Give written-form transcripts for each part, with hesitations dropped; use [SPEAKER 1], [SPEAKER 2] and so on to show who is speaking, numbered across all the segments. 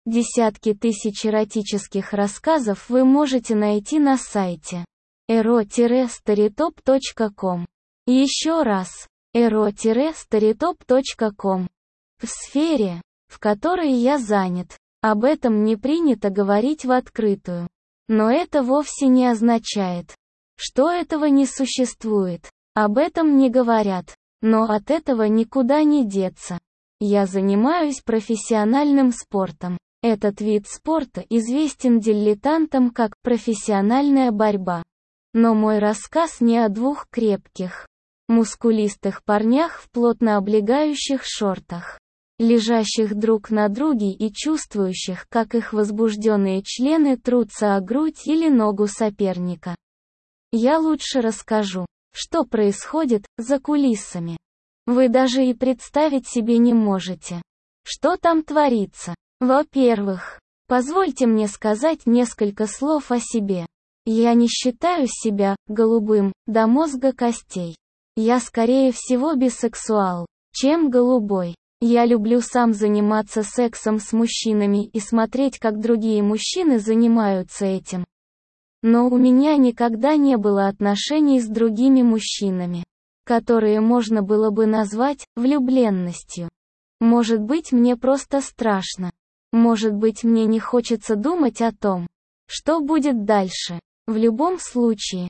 [SPEAKER 1] Десятки тысяч эротических рассказов вы можете найти на сайте ero-storytop.com. Еще раз, ero-storytop.com. В сфере, в которой я занят, об этом не принято говорить в открытую. Но это вовсе не означает, что этого не существует. Об этом не говорят, но от этого никуда не деться. Я занимаюсь профессиональным спортом. Этот вид спорта известен дилетантам как профессиональная борьба. Но мой рассказ не о двух крепких, мускулистых парнях в плотно облегающих шортах, лежащих друг на друге и чувствующих, как их возбужденные члены трутся о грудь или ногу соперника. Я лучше расскажу, что происходит за кулисами. Вы даже и представить себе не можете, что там творится. Во-первых, позвольте мне сказать несколько слов о себе. Я не считаю себя голубым до мозга костей. Я скорее всего бисексуал, чем голубой. Я люблю сам заниматься сексом с мужчинами и смотреть, как другие мужчины занимаются этим. Но у меня никогда не было отношений с другими мужчинами, которые можно было бы назвать влюбленностью. Может быть, мне просто страшно. Может быть, мне не хочется думать о том, что будет дальше. В любом случае,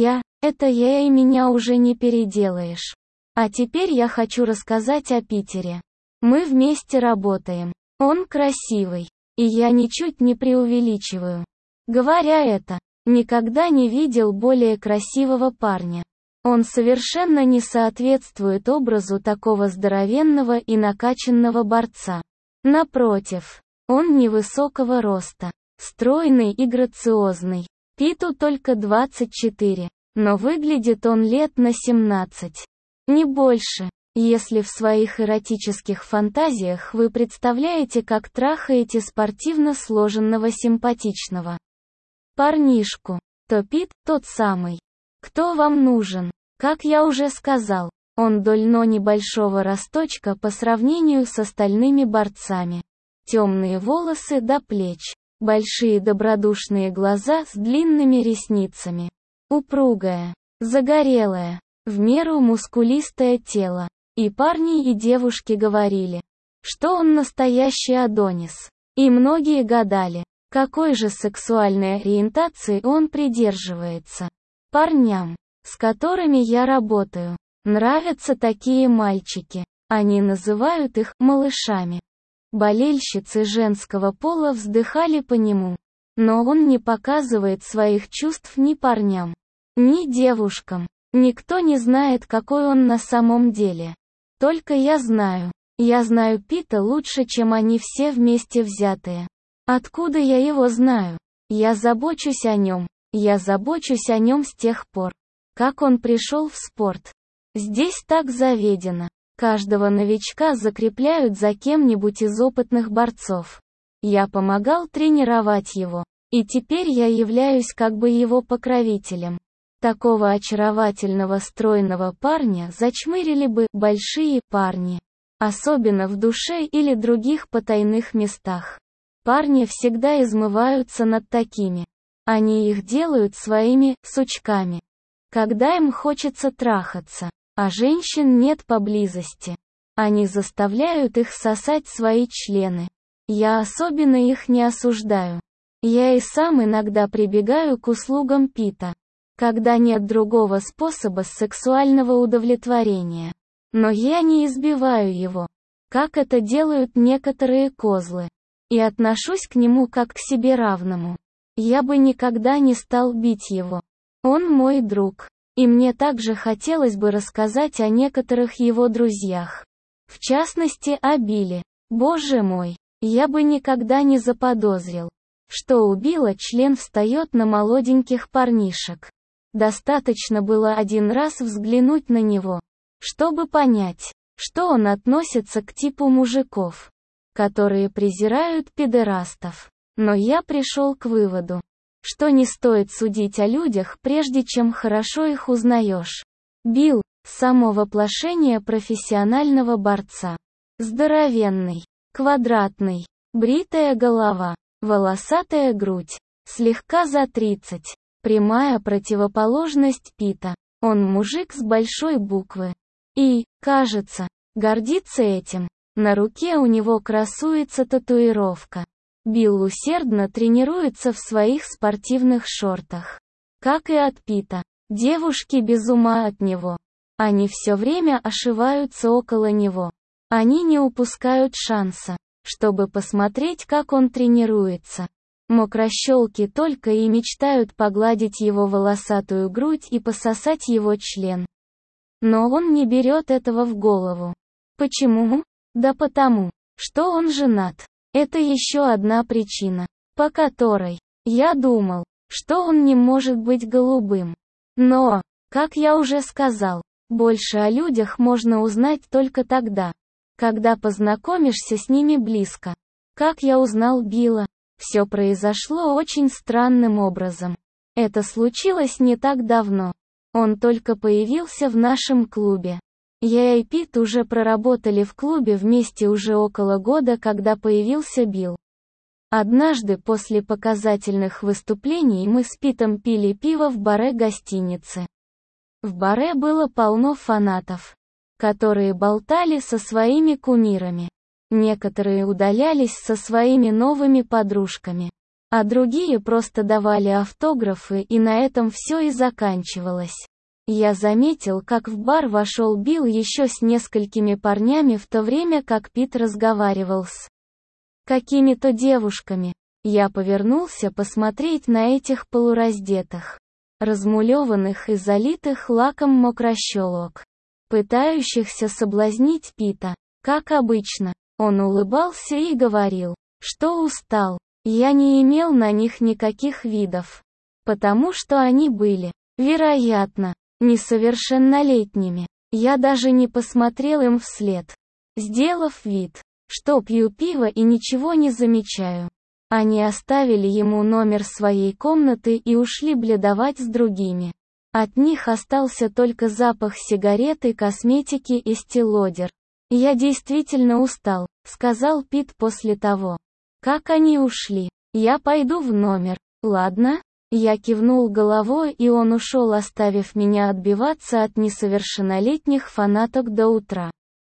[SPEAKER 1] это я и меня уже не переделаешь. А теперь я хочу рассказать о Питере. Мы вместе работаем. Он красивый. И я ничуть не преувеличиваю. Говоря это, никогда не видел более красивого парня. Он совершенно не соответствует образу такого здоровенного и накачанного борца. Напротив, он невысокого роста, стройный и грациозный. Питу только 24, но выглядит он лет на 17. Не больше, если в своих эротических фантазиях вы представляете, как трахаете спортивно сложенного симпатичного парнишку, то Пит тот самый. Кто вам нужен? Как я уже сказал, он дольно небольшого росточка по сравнению с остальными борцами. Темные волосы до плеч. Большие добродушные глаза с длинными ресницами. Упругое, загорелое, в меру мускулистое тело. И парни и девушки говорили, что он настоящий Адонис. И многие гадали, какой же сексуальной ориентации он придерживается. Парням, с которыми я работаю, нравятся такие мальчики. Они называют их малышами. Болельщицы женского пола вздыхали по нему. Но он не показывает своих чувств ни парням, ни девушкам. Никто не знает, какой он на самом деле. Только я знаю. Я знаю Пита лучше, чем они все вместе взятые. Откуда я его знаю? Я забочусь о нем. Я забочусь о нем с тех пор, как он пришел в спорт. Здесь так заведено. Каждого новичка закрепляют за кем-нибудь из опытных борцов. Я помогал тренировать его, и теперь я являюсь как бы его покровителем. Такого очаровательного стройного парня зачмырили бы большие парни. Особенно в душе или других потайных местах. Парни всегда измываются над такими. Они их делают своими сучками. Когда им хочется трахаться, а женщин нет поблизости, они заставляют их сосать свои члены. Я особенно их не осуждаю. Я и сам иногда прибегаю к услугам Пита, когда нет другого способа сексуального удовлетворения. Но я не избиваю его, как это делают некоторые козлы, и отношусь к нему как к себе равному. Я бы никогда не стал бить его. Он мой друг. И мне также хотелось бы рассказать о некоторых его друзьях. В частности, о Билли. Боже мой, я бы никогда не заподозрил, что у Билла член встает на молоденьких парнишек. Достаточно было один раз взглянуть на него, чтобы понять, что он относится к типу мужиков, которые презирают педерастов. Но я пришел к выводу, что не стоит судить о людях, прежде чем хорошо их узнаешь. Билл – само воплощение профессионального борца. Здоровенный, квадратный, Бритая голова, волосатая грудь, слегка за 30. Прямая противоположность Пита. Он мужик с большой буквы. И, кажется, гордится этим. На руке у него красуется татуировка. Билл усердно тренируется в своих спортивных шортах. Как и от Пита. Девушки без ума от него. Они все время ошиваются около него. Они не упускают шанса, чтобы посмотреть, как он тренируется. Мокрощелки только и мечтают погладить его волосатую грудь и пососать его член. Но он не берет этого в голову. Почему? Да потому, что он женат. Это еще одна причина, по которой я думал, что он не может быть голубым. Но, как я уже сказал, больше о людях можно узнать только тогда, когда познакомишься с ними близко. Как я узнал Билла, все произошло очень странным образом. Это случилось не так давно. Он только появился в нашем клубе. Я и Пит уже проработали в клубе вместе уже около года, когда появился Билл. Однажды после показательных выступлений мы с Питом пили пиво в баре гостиницы. В баре было полно фанатов, которые болтали со своими кумирами. Некоторые удалялись со своими новыми подружками, а другие просто давали автографы, и на этом все и заканчивалось. Я заметил, как в бар вошел Билл еще с несколькими парнями, в то время как Пит разговаривал с какими-то девушками. Я повернулся посмотреть на этих полураздетых, размулеванных и залитых лаком мокрощелок, пытающихся соблазнить Пита. Как обычно, он улыбался и говорил, что устал. Я не имел на них никаких видов, потому что они были, вероятно, несовершеннолетними. Я даже не посмотрел им вслед, сделав вид, что пью пиво и ничего не замечаю. Они оставили ему номер своей комнаты и ушли бледовать с другими. От них остался только запах сигарет и косметики Estee Lauder. «Я действительно устал», — сказал Пит после того, как они ушли. «Я пойду в номер, ладно?» Я кивнул головой, и он ушел, оставив меня отбиваться от несовершеннолетних фанаток до утра.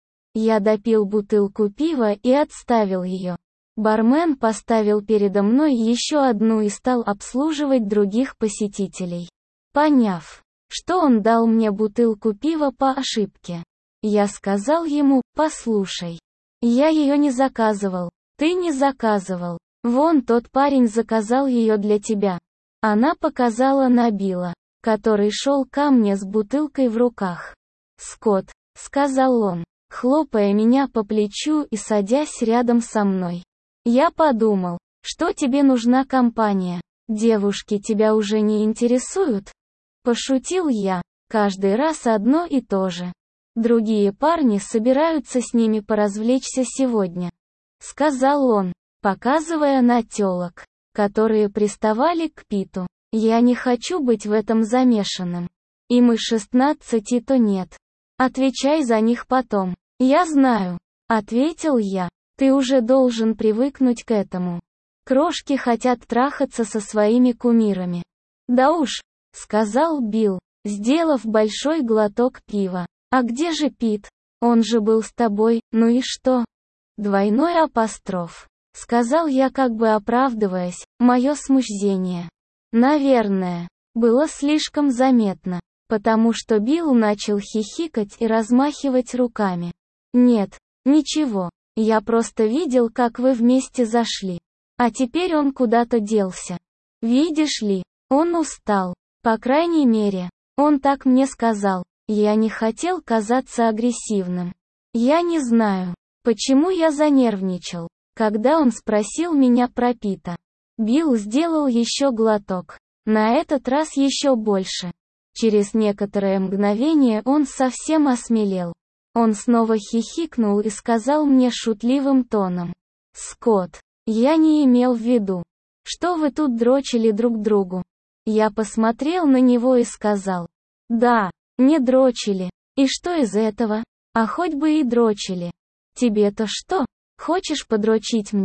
[SPEAKER 1] Я допил бутылку пива и отставил ее. Бармен поставил передо мной еще одну и стал обслуживать других посетителей. Поняв, что он дал мне бутылку пива по ошибке, я сказал ему: «Послушай, я ее не заказывал, ты не заказывал, вон тот парень заказал ее для тебя». Она показала на Билла, который шел ко мне с бутылкой в руках. «Скотт», — сказал он, хлопая меня по плечу и садясь рядом со мной. «Я подумал, что тебе нужна компания. Девушки тебя уже не интересуют?» Пошутил я. Каждый раз одно и то же. Другие парни собираются с ними поразвлечься сегодня, сказал он, показывая на тёлок, которые приставали к Питу. Я не хочу быть в этом замешанным. Им и 16, то нет. Отвечай за них потом. Я знаю, ответил я. Ты уже должен привыкнуть к этому. Крошки хотят трахаться со своими кумирами. Да уж, сказал Билл, сделав большой глоток пива. А где же Пит? Он же был с тобой, ну и что? Двойной апостроф. Сказал я, как бы оправдываясь, мое смущение. Наверное, было слишком заметно, потому что Билл начал хихикать и размахивать руками. Нет, ничего, я просто видел, как вы вместе зашли. А теперь он куда-то делся. Видишь ли, он устал. По крайней мере, он так мне сказал. Я не хотел казаться агрессивным. Я не знаю, почему я занервничал, когда он спросил меня про Пита. Билл сделал еще глоток. На этот раз еще больше. Через некоторое мгновение он совсем осмелел. Он снова хихикнул и сказал мне шутливым тоном: «Скотт, я не имел в виду, что вы тут дрочили друг другу». Я посмотрел на него и сказал: «Да, не дрочили. И что из этого? А хоть бы и дрочили. Тебе-то что? Хочешь подрочить мне?»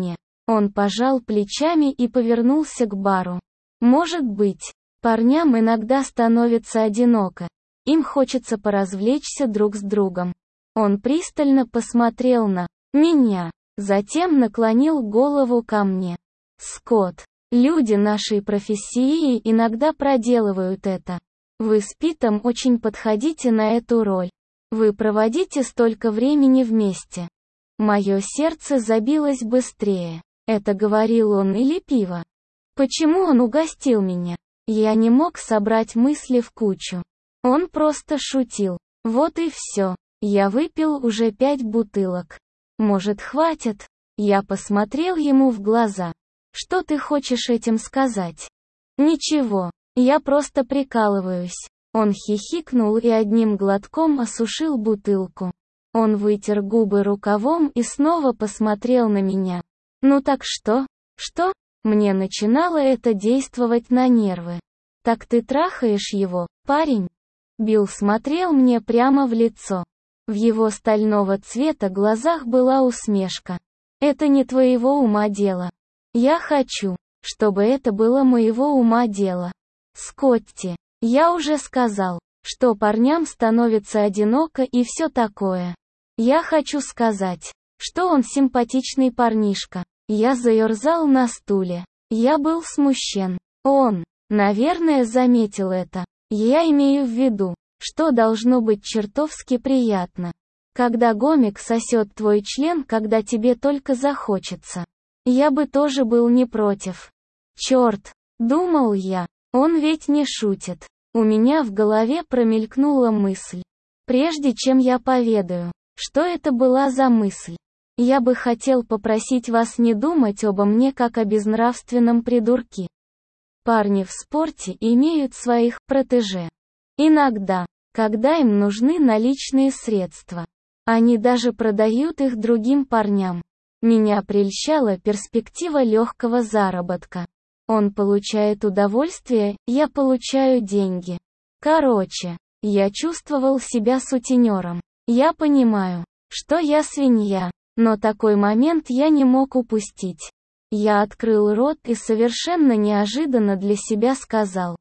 [SPEAKER 1] Он пожал плечами и повернулся к бару. Может быть, парням иногда становится одиноко. Им хочется поразвлечься друг с другом. Он пристально посмотрел на меня, затем наклонил голову ко мне. Скотт, люди нашей профессии иногда проделывают это. Вы с Питом очень подходите на эту роль. Вы проводите столько времени вместе. Мое сердце забилось быстрее. Это говорил он или пиво? Почему он угостил меня? Я не мог собрать мысли в кучу. Он просто шутил. Вот и все. Я выпил уже 5 бутылок. Может, хватит? Я посмотрел ему в глаза. Что ты хочешь этим сказать? Ничего. Я просто прикалываюсь. Он хихикнул и одним глотком осушил бутылку. Он вытер губы рукавом и снова посмотрел на меня. Ну так что? Что? Мне начинало это действовать на нервы. Так ты трахаешь его, парень? Билл смотрел мне прямо в лицо. В его стального цвета глазах была усмешка. Это не твоего ума дело. Я хочу, чтобы это было моего ума дело. Скотти, я уже сказал, что парням становится одиноко и все такое. Я хочу сказать, что он симпатичный парнишка. Я заерзал на стуле. Я был смущен. Он, наверное, заметил это. Я имею в виду, что должно быть чертовски приятно. Когда гомик сосет твой член, когда тебе только захочется. Я бы тоже был не против. Черт, думал я, он ведь не шутит. У меня в голове промелькнула мысль. Прежде чем я поведаю, что это была за мысль, я бы хотел попросить вас не думать обо мне как о безнравственном придурке. Парни в спорте имеют своих протеже. Иногда, когда им нужны наличные средства, они даже продают их другим парням. Меня прельщала перспектива легкого заработка. Он получает удовольствие, я получаю деньги. Короче, я чувствовал себя сутенером. Я понимаю, что я свинья, но такой момент я не мог упустить. Я открыл рот и совершенно неожиданно для себя сказал: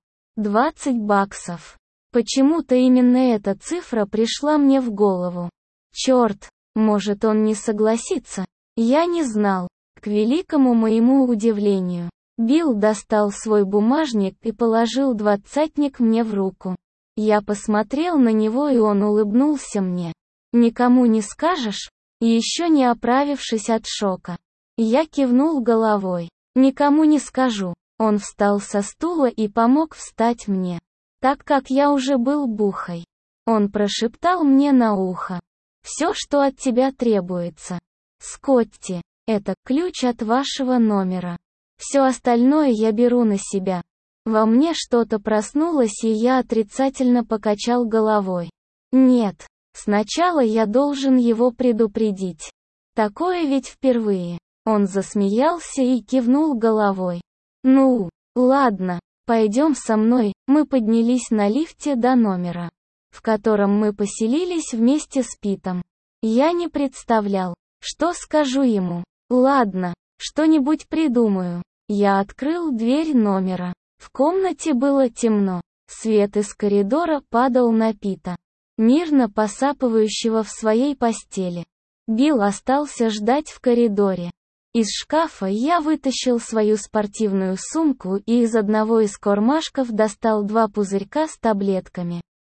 [SPEAKER 1] $20. Почему-то именно эта цифра пришла мне в голову. Черт, может он не согласится? Я не знал. К великому моему удивлению, Билл достал свой бумажник и положил двадцатник мне в руку. Я посмотрел на него, и он улыбнулся мне. «Никому не скажешь?» Еще не оправившись от шока, я кивнул головой. «Никому не скажу». Он встал со стула и помог встать мне, так как я уже был бухой. Он прошептал мне на ухо: «Все, что от тебя требуется, Скотти, это ключ от вашего номера. Все остальное я беру на себя». Во мне что-то проснулось, и я отрицательно покачал головой. «Нет, сначала я должен его предупредить. Такое ведь впервые». Он засмеялся и кивнул головой. «Ну, ладно, пойдем со мной». Мы поднялись на лифте до номера, в котором мы поселились вместе с Питом. Я не представлял, что скажу ему. Ладно, что-нибудь придумаю. Я открыл дверь номера. В комнате было темно. Свет из коридора падал на Пита, мирно посапывающего в своей постели. Билл остался ждать в коридоре. Из шкафа я вытащил свою спортивную сумку и из одного из кармашков достал 2 пузырька с таблетками.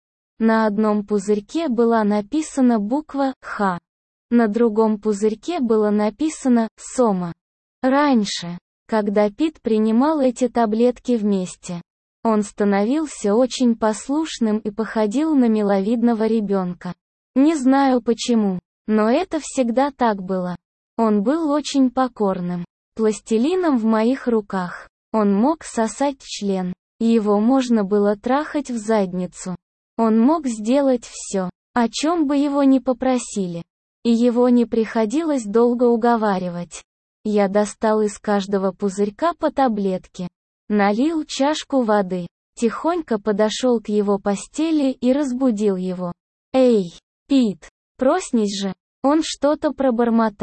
[SPEAKER 1] На одном пузырьке была написана буква «Х». На другом пузырьке было написано «Сома». Раньше, когда Пит принимал эти таблетки вместе, он становился очень послушным и походил на миловидного ребенка. Не знаю почему, но это всегда так было. Он был очень покорным, пластилином в моих руках. Он мог сосать член, его можно было трахать в задницу. Он мог сделать все, о чем бы его ни попросили. И его не приходилось долго уговаривать. Я достал из каждого пузырька по таблетке, налил чашку воды, тихонько подошел к его постели и разбудил его. «Эй, Пит, проснись же!» Он что-то пробормотал.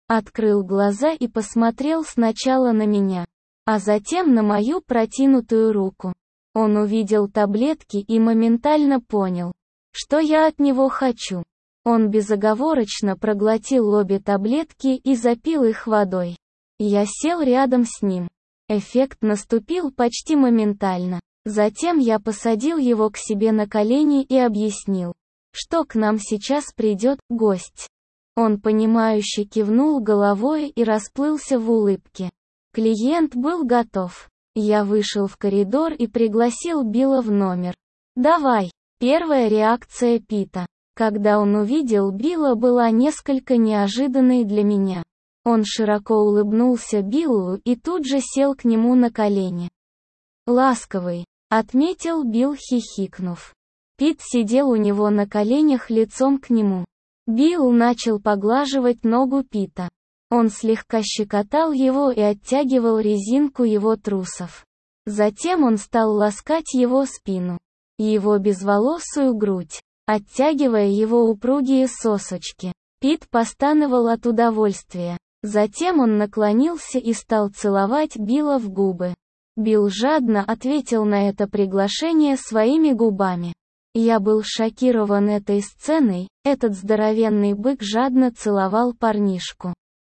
[SPEAKER 1] Открыл глаза и посмотрел сначала на меня, а затем на мою протянутую руку. Он увидел таблетки и моментально понял, что я от него хочу. Он безоговорочно проглотил обе таблетки и запил их водой. Я сел рядом с ним. Эффект наступил почти моментально. Затем я посадил его к себе на колени и объяснил, что к нам сейчас придет гость. Он понимающе кивнул головой и расплылся в улыбке. Клиент был готов. Я вышел в коридор и пригласил Билла в номер. «Давай». Первая реакция Пита, когда он увидел Билла, была несколько неожиданной для меня. Он широко улыбнулся Биллу и тут же сел к нему на колени. «Ласковый», — отметил Билл, хихикнув. Пит сидел у него на коленях лицом к нему. Билл начал поглаживать ногу Пита. Он слегка щекотал его и оттягивал резинку его трусов. Затем он стал ласкать его спину, его безволосую грудь, оттягивая его упругие сосочки. Пит постановал от удовольствия. Затем он наклонился и стал целовать Билла в губы. Билл жадно ответил на это приглашение своими губами. Я был шокирован этой сценой, этот здоровенный бык жадно целовал парнишку.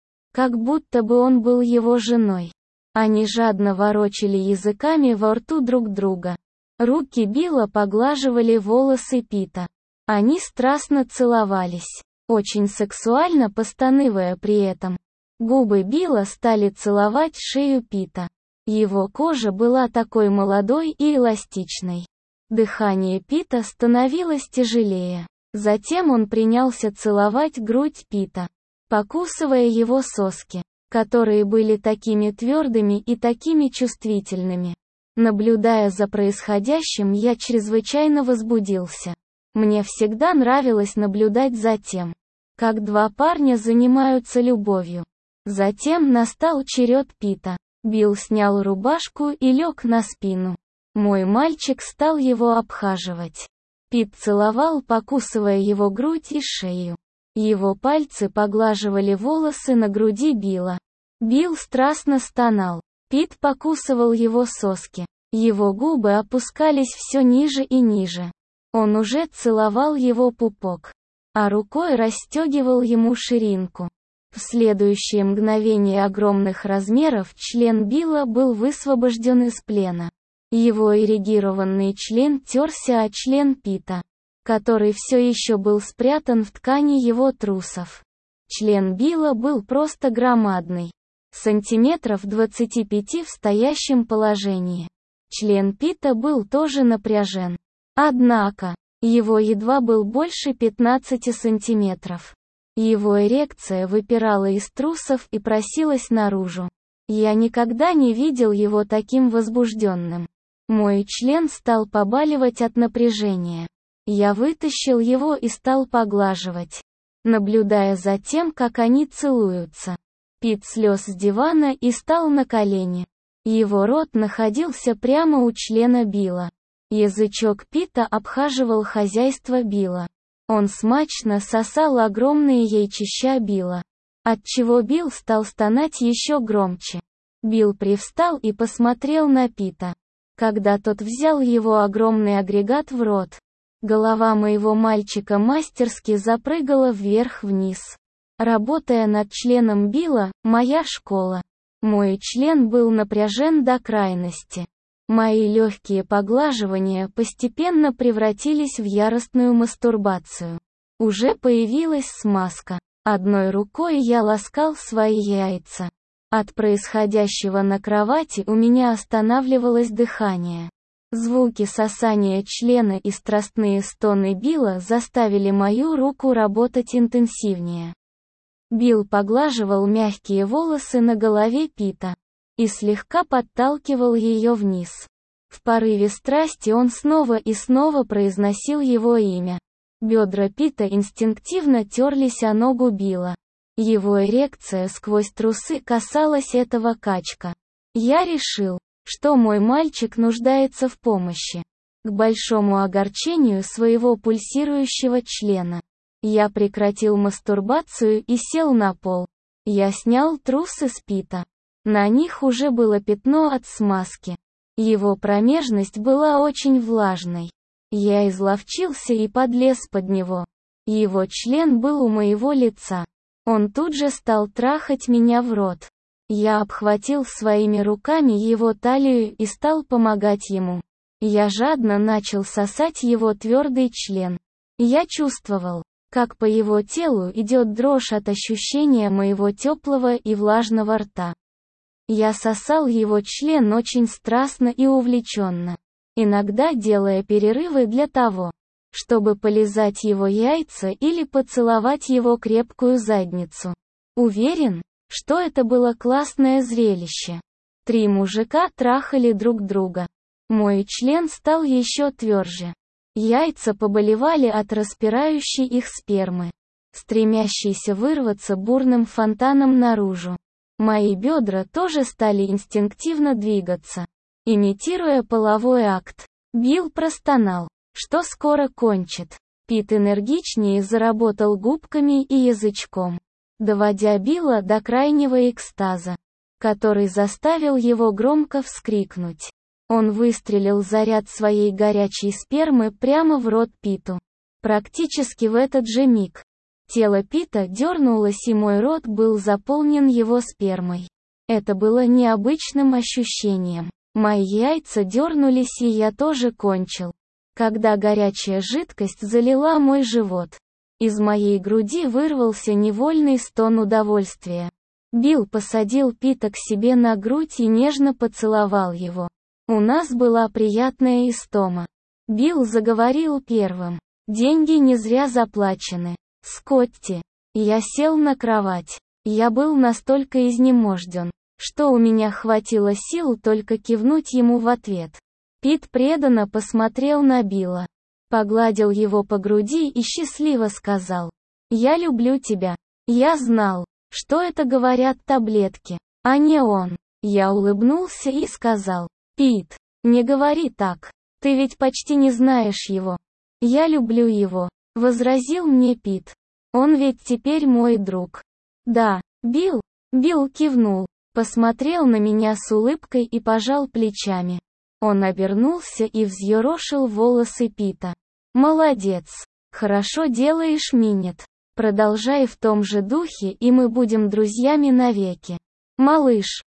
[SPEAKER 1] Как будто бы он был его женой. Они жадно ворочали языками во рту друг друга. Руки Билла поглаживали волосы Пита. Они страстно целовались, очень сексуально постанывая при этом. Губы Билла стали целовать шею Пита. Его кожа была такой молодой и эластичной. Дыхание Пита становилось тяжелее. Затем он принялся целовать грудь Пита, покусывая его соски, которые были такими твердыми и такими чувствительными. Наблюдая за происходящим, я чрезвычайно возбудился. Мне всегда нравилось наблюдать за тем, как два парня занимаются любовью. Затем настал черед Пита. Билл снял рубашку и лег на спину. Мой мальчик стал его обхаживать. Пит целовал, покусывая его грудь и шею. Его пальцы поглаживали волосы на груди Билла. Билл страстно стонал. Пит покусывал его соски. Его губы опускались все ниже и ниже. Он уже целовал его пупок, а рукой расстегивал ему ширинку. В следующее мгновение огромных размеров член Билла был высвобожден из плена. Его эрегированный член терся о член Пита, который все еще был спрятан в ткани его трусов. Член Билла был просто громадный. Сантиметров 25 в стоящем положении. Член Пита был тоже напряжен. Однако, его едва был больше 15 сантиметров. Его эрекция выпирала из трусов и просилась наружу. Я никогда не видел его таким возбужденным. Мой член стал побаливать от напряжения. Я вытащил его и стал поглаживать, наблюдая за тем, как они целуются. Пит слез с дивана и стал на колени. Его рот находился прямо у члена Билла. Язычок Пита обхаживал хозяйство Билла. Он смачно сосал огромные яйчища Билла, отчего Билл стал стонать еще громче. Билл привстал и посмотрел на Пита. Когда тот взял его огромный агрегат в рот, голова моего мальчика мастерски запрыгала вверх-вниз. Работая над членом Билла, моя школа. Мой член был напряжен до крайности. Мои легкие поглаживания постепенно превратились в яростную мастурбацию. Уже появилась смазка. Одной рукой я ласкал свои яйца. От происходящего на кровати у меня останавливалось дыхание. Звуки сосания члена и страстные стоны Билла заставили мою руку работать интенсивнее. Билл поглаживал мягкие волосы на голове Пита и слегка подталкивал ее вниз. В порыве страсти он снова и снова произносил его имя. Бедра Пита инстинктивно терлись о ногу Билла. Его эрекция сквозь трусы касалась этого качка. Я решил, что мой мальчик нуждается в помощи. К большому огорчению своего пульсирующего члена, я прекратил мастурбацию и сел на пол. Я снял трусы с Пита. На них уже было пятно от смазки. Его промежность была очень влажной. Я изловчился и подлез под него. Его член был у моего лица. Он тут же стал трахать меня в рот. Я обхватил своими руками его талию и стал помогать ему. Я жадно начал сосать его твердый член. Я чувствовал, как по его телу идет дрожь от ощущения моего теплого и влажного рта. Я сосал его член очень страстно и увлеченно, иногда делая перерывы для того, чтобы полизать его яйца или поцеловать его крепкую задницу. Уверен, что это было классное зрелище. 3 мужика трахали друг друга. Мой член стал еще тверже. Яйца поболевали от распирающей их спермы, стремящейся вырваться бурным фонтаном наружу. Мои бедра тоже стали инстинктивно двигаться, имитируя половой акт. Билл простонал, что скоро кончит. Пит энергичнее заработал губками и язычком, доводя Билла до крайнего экстаза, который заставил его громко вскрикнуть. Он выстрелил заряд своей горячей спермы прямо в рот Питу. Практически в этот же миг тело Пита дернулось, и мой рот был заполнен его спермой. Это было необычным ощущением. Мои яйца дернулись, и я тоже кончил. Когда горячая жидкость залила мой живот, из моей груди вырвался невольный стон удовольствия. Билл посадил Пита к себе на грудь и нежно поцеловал его. У нас была приятная истома. Билл заговорил первым. Деньги не зря заплачены. Скотти. Я сел на кровать. Я был настолько изнеможден, что у меня хватило сил только кивнуть ему в ответ. Пит преданно посмотрел на Билла, погладил его по груди и счастливо сказал: «Я люблю тебя». Я знал, что это говорят таблетки, а не он. Я улыбнулся и сказал: «Пит, не говори так. Ты ведь почти не знаешь его». «Я люблю его», — возразил мне Пит. «Он ведь теперь мой друг». «Да, Билл». Билл кивнул, посмотрел на меня с улыбкой и пожал плечами. Он обернулся и взъерошил волосы Пита. «Молодец. Хорошо делаешь, Минет. Продолжай в том же духе, и мы будем друзьями навеки. Малыш».